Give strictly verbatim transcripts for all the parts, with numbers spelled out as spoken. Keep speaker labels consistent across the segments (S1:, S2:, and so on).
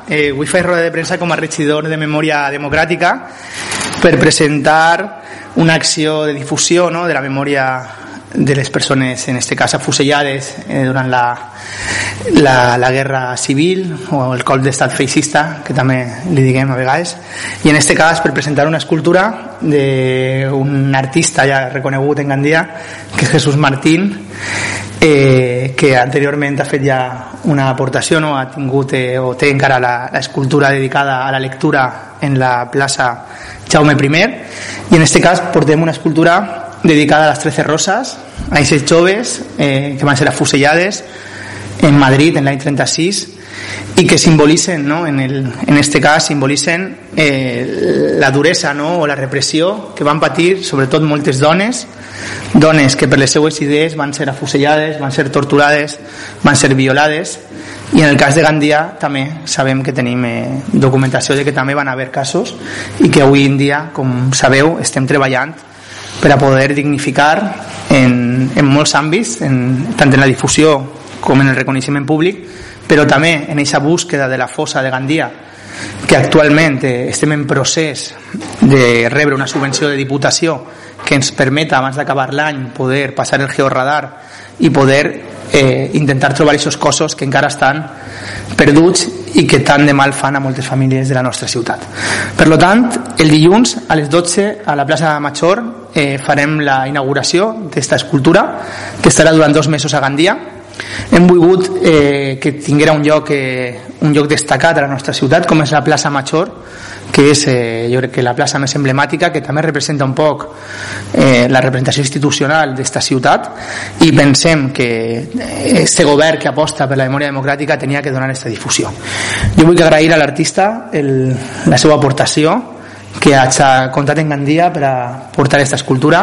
S1: Eh, avui faig roda de premsa com a regidor de Memòria Democràtica per presentar una acció de difusió, no?, de la memòria de les persones, en este cas afusellades eh, durant la, la, la guerra civil o el cop d'estat feixista, que també li diguem a vegades, i en este cas per presentar una escultura d'un artista ja reconegut en Gandia, que és Jesús Martín, eh, que anteriorment ha fet ja una aportació, no? Ha tingut eh, o té encara l'escultura dedicada a la lectura en la plaça Jaume primer, i en este cas portem una escultura dedicada a les trece roses, a aquests joves eh, que van ser afusellades en Madrid en l'any trenta-sis i que simbolitzen, no?, en, el, en este cas simbolitzen eh, la duresa, no?, o la repressió que van patir sobretot moltes dones dones que per les seues idees van ser afusellades, van ser torturades, van ser violades. I en el cas de Gandia també sabem que tenim eh, documentació de que també van haver casos i que avui en dia, com sabeu, estem treballant per a poder dignificar en, en molts àmbits, en, tant en la difusió com en el reconeixement públic, però també en aquesta búsqueda de la fossa de Gandia, que actualment eh, estem en procés de rebre una subvenció de diputació que ens permeta, abans d'acabar l'any, poder passar el georradar i poder eh, intentar trobar aquests cossos que encara estan perduts i que tant de mal fan a moltes famílies de la nostra ciutat. Per lo tant, el dilluns a les dotze a la plaça Major eh, farem la inauguració d'esta escultura que estarà durant dos mesos a Gandia. Hem volgut eh, que tinguera un lloc, eh, un lloc destacat a la nostra ciutat, com és la plaça Major, que és eh, jo crec que la plaça més emblemàtica, que també representa un poc eh, la representació institucional d'esta ciutat, i pensem que este govern que aposta per la memòria democràtica tenia que donar aquesta difusió. Jo vull agrair a l'artista el, la seva aportació, que ha comptat en Gandia per a portar aquesta escultura,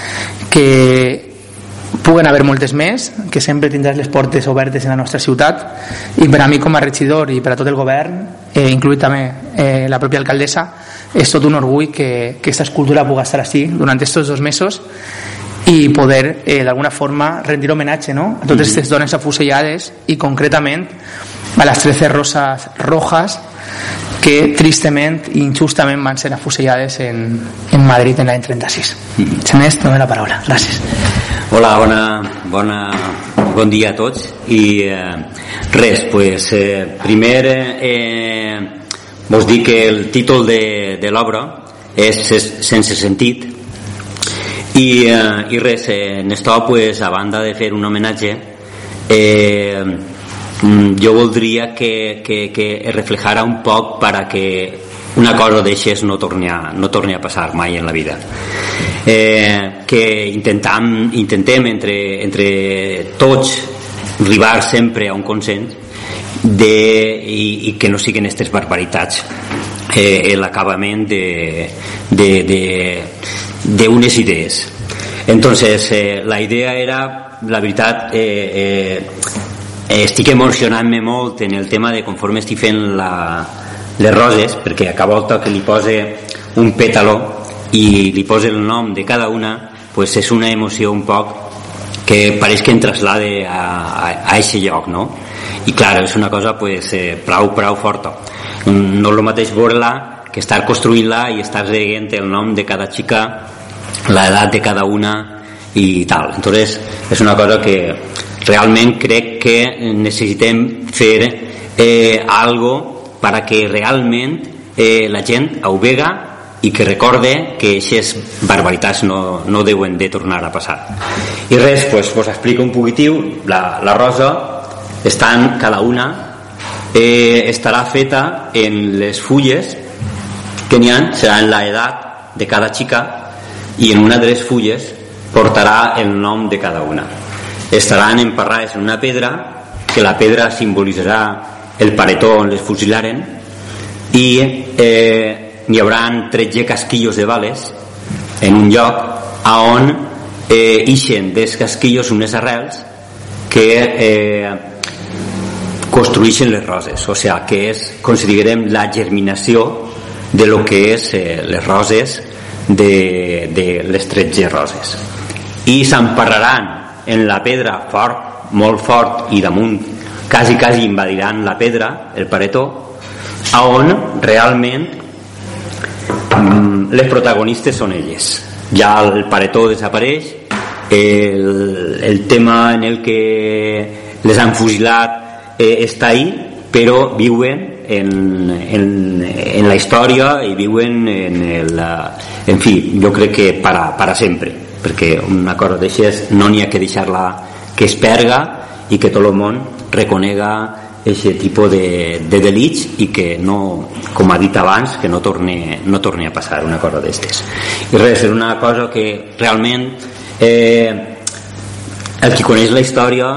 S1: que puguen haver moltes més, que sempre tindràs les portes obertes en la nostra ciutat, i per a mi com a regidor i per a tot el govern, eh, incluït també eh, la pròpia alcaldessa, és tot un orgull que, que aquesta escultura pugui estar així durant aquests dos mesos i poder eh, d'alguna forma rendir homenatge, no?, a totes aquestes dones afusellades i concretament a les trece roses rojas que tristament i injustament van ser afusellades en, en Madrid en l'any trenta-sis. Xanès, dono la paraula. Gràcies.
S2: Hola, bona, bona, bon dia a tots. I eh, res, pues, eh, primer eh, vos dic que el títol de, de l'obra és Sense sentit, i, eh, i res, eh, en esto, pues, a banda de fer un homenatge, eh, jo voldria que, que, que es reflejara un poc para que una cosa d'aixes no torni a, no torni a passar mai en la vida. Eh, que intentem, intentem entre, entre tots arribar sempre a un consens de, i, i que no siguin aquestes barbaritats eh, l'acabament de, de, de, de unes idees. Entonces eh, la idea era, la veritat, eh, eh, estic emocionant-me molt en el tema de conforme estic fent la, les roses, perquè a cada volta que li pose un pètalo i li posa el nom de cada una, pues és una emoció un poc que pareix que em traslade a, a, a aquest lloc, no? I clar, és una cosa pues, eh, prou, prou forta. No és el mateix veure-la que estar construint-la i estar dient el nom de cada xica, l'edat de cada una i tal. Entonces és una cosa que realment crec que necessitem fer eh, algo para que realment eh, la gent ho vega i que recorde que aquestes barbaritats no, no deuen de tornar a passar. I res, pues, us explico un poquitiu. La, la rosa estan, cada una eh, estarà feta en les fulles que n'hi ha, serà en l'edat de cada xica, i en una de les fulles portarà el nom de cada una. Estaran emparrades en una pedra, que la pedra simbolitzarà el paretó on les fusilaren, i eh, n'hi haurà tretze casquillos de bales en un lloc a on eh, ixen dels casquillos unes arrels que eh, construeixen les roses, o sigui que és, considerem, la germinació de lo que és eh, les roses de, de les tretze roses, i s'emparraran en la pedra fort, molt fort, i damunt quasi quasi invadiran la pedra, el paretó, on realment les protagonistes són elles. Ja el paretó desapareix, el, el tema en el que les han fusilat eh, està ahí, però viuen en, en, en la història i viuen en el, en fi, jo crec que para, para sempre, perquè una cosa d'aixes no n'hi ha que deixar-la que es perga i que tot el món reconega aquest tipus de, de delits i que no, com ha dit abans, que no torni, no torni a passar una cosa d'estes. I res, és una cosa que realment eh, el qui coneix la història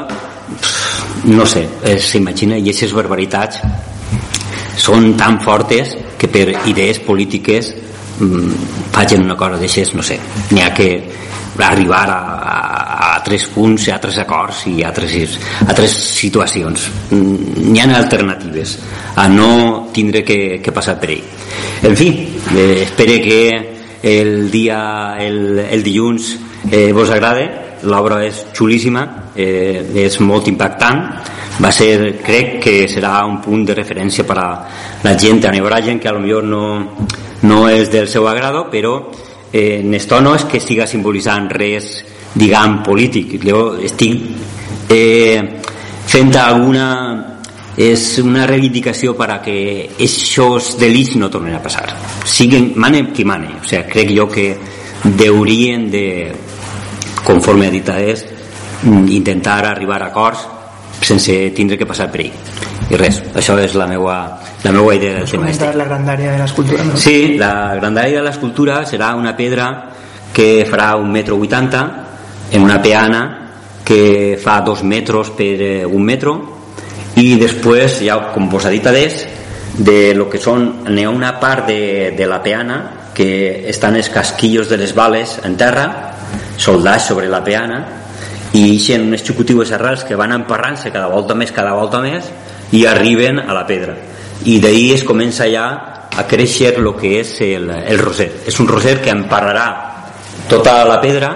S2: no sé, s'imagina, i aquestes barbaritats són tan fortes que per idees polítiques mmm, facin una cosa d'aixes, no sé, n'hi ha que arribar a, a, a altres punts, a altres acords i a altres, a altres situacions. N'hi ha alternatives a no tindre que, que passar per ell. En fi, eh, espero que el dia el, el dilluns eh, vos agrade. L'obra és xulíssima, eh, és molt impactant, va ser, crec que serà un punt de referència per a la gent, a la gent que a lo millor no, no és del seu agrado, però eh, en esto no és que estiga simbolitzant res, diguem, polític. Jo estic eh, fent alguna és una reivindicació per a que aquests delits no tornen a passar, siguen, mane qui mane. O sigui, crec jo que deurien de, conforme a dit és, intentar arribar a acords sense tindre que passar per ell. I res, això és la meua, la meua idea del tema este.
S1: La grandària de l'escultura, no?
S2: Sí, la grandària de l'escultura serà una pedra que farà un metro vuitanta en una peana que fa dos metres per un metro, i després, ja com vos ha dit adés, de lo que són, n'hi ha una part de, de la peana que estan els casquillos de les bales en terra, soldats sobre la peana, i ixen unes xucutives arrels que van emparrant-se cada volta més, cada volta més, i arriben a la pedra, i d'ahir es comença ja a créixer el que és el, el roser. És un roser que emparrarà tota la pedra,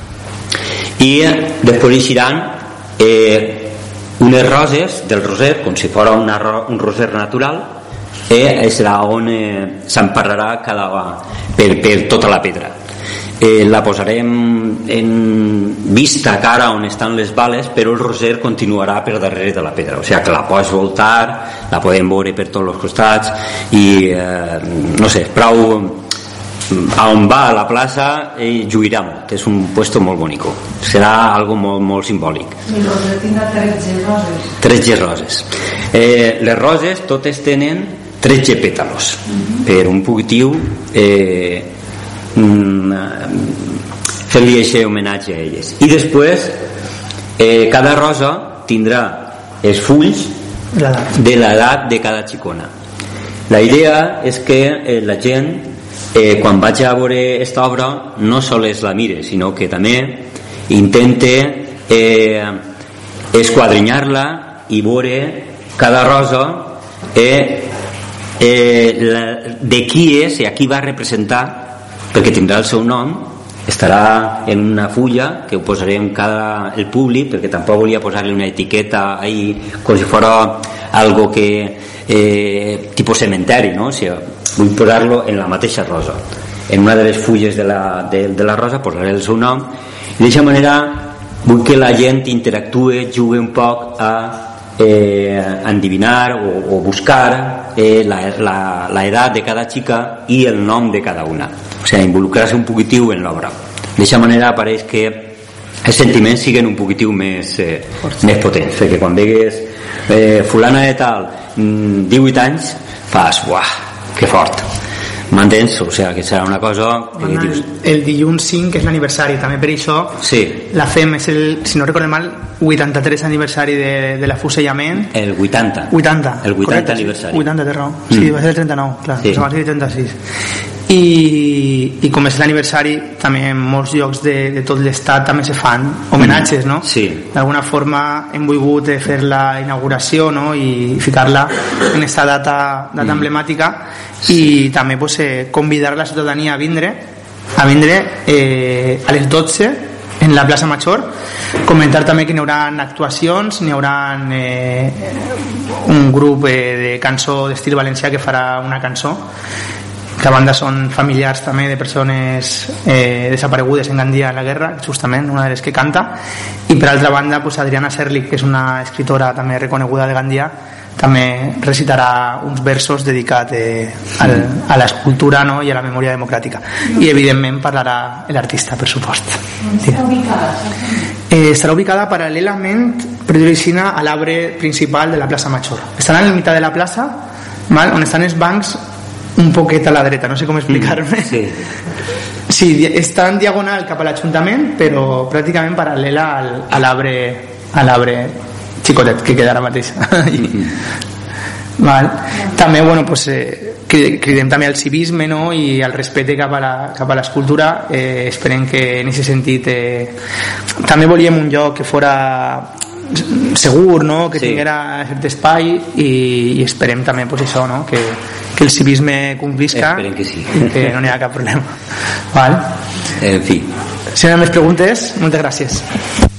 S2: i després eixiran eh, unes roses del roser, com si fos una, un roser natural, i eh, serà on eh, s'emparrarà cada, per, per tota la pedra. Eh, la posarem en vista cara on estan les bales, però el roser continuarà per darrere de la pedra, o sigui que la pots voltar, la podem veure per tots els costats, i eh, no sé, prou a on va a la plaça eh, lluirà molt, és un puesto molt bonic, serà algo molt, molt simbòlic.
S3: El roser tindrà tretze roses.
S2: tretze roses. Eh, les roses totes tenen tretze pètalos, uh-huh. per un poquitiu eh, fer-li aquest homenatge a elles. I després eh, cada rosa tindrà els fulls de l'edat de cada xicona. La idea és que eh, la gent eh, quan vaig a veure aquesta obra no sols la mire, sinó que també intente eh, esquadrinyar-la i veure cada rosa eh, eh, la, de qui és i a qui va representar, perquè tindrà el seu nom, estarà en una fulla que ho posarem cada el públic, perquè tampoc volia posar-li una etiqueta ahí com si fos algo que eh, tipus cementeri, no? O sigui, vull posar-lo en la mateixa rosa, en una de les fulles de la, de, de la rosa posaré el seu nom, i d'aquesta manera vull que la gent interactue, jugui un poc a eh, endivinar o, o buscar eh, la, la, la edat de cada xica i el nom de cada una, o sigui, involucrar-se un poquitiu en l'obra. D'aquesta manera apareix que els sentiments siguin un poquitiu més, eh, més potents, perquè quan vegues eh, fulana de tal mm, divuit anys fas, uah, que fort, m'entens? O sigui, que serà una cosa que
S1: el,
S2: dius...
S1: el dilluns cinc és l'aniversari, també per això
S2: sí.
S1: La fem, és el, si no recordo mal, vuitanta-tres aniversari de, de l'afusellament.
S2: El vuitanta.
S1: vuitanta.
S2: El vuitanta
S1: correcte,
S2: aniversari.
S1: vuitanta, té raó. Sí, mm. va ser el trenta-nou, clar, sí. Abans del trenta-sis. I, i com és l'aniversari, també en molts llocs de, de tot l'estat també se fan homenatges, no?
S2: Sí.
S1: D'alguna forma hem volgut fer la inauguració, no? I ficar-la en aquesta data, data mm. emblemàtica, i sí. També pues, eh, convidar la ciutadania a vindre a vindre eh, a les dotze en la plaça Major. Comentar també que n'hi haurà actuacions, n'hi haurà eh, un grup eh, de cançó d'estil valencià que farà una cançó, que a banda són familiars també de persones eh, desaparegudes en Gandia en la guerra, justament una de les que canta, i per altra banda pues, Adriana Serlich, que és una escritora també reconeguda de Gandia, també recitarà uns versos dedicats eh, al, a l'escultura, no? I a la memòria democràtica, i evidentment parlarà l'artista, per supost.
S3: On està ubicada?
S1: Eh, estarà ubicada paral·lelament, per dir-ho així, a l'arbre principal de la plaça Major. Estarà en el mitjà de la plaça, val? On estan els bancs un poquet a la dreta, no sé com explicar-me.
S2: Sí.
S1: Sí, està en diagonal cap a l'Ajuntament, però pràcticament paral·lela al, a l'arbre a l'arbre xicotet que queda ara mateix. Val. També, bueno, pues, eh, cridem també al civisme, no? I al respecte cap a la, cap a l'escultura. Eh, esperem que en aquest sentit eh, també volíem un lloc que fora segur, no? Que sí. Tinguera cert espai, i, i esperem també pues, això, no? que, que el civisme convisca,
S2: que sí.
S1: I que no n'hi ha cap problema. Val?
S2: En fi.
S1: Si no hi ha més preguntes, moltes gràcies.